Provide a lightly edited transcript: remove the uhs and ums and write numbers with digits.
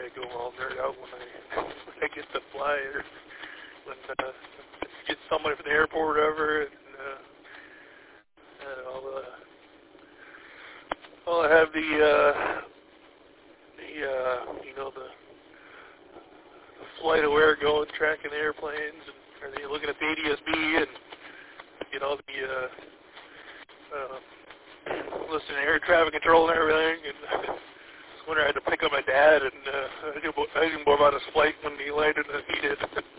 I go all nerd out when I get to fly, or when get somebody from the airport or whatever, and I'll have the flight aware going, tracking the airplanes, and are they looking at the ADS-B and listening to air traffic control and everything. And when I had to pick up my dad, and I knew more about his flight when he landed than he did.